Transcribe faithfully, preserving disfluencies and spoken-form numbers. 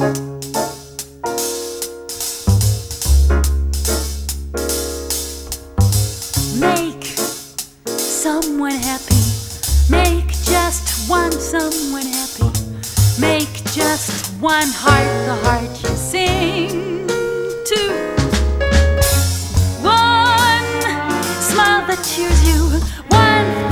Make someone happy. Make just one someone happy. Make just one heart the heart you sing to. One smile that cheers you. One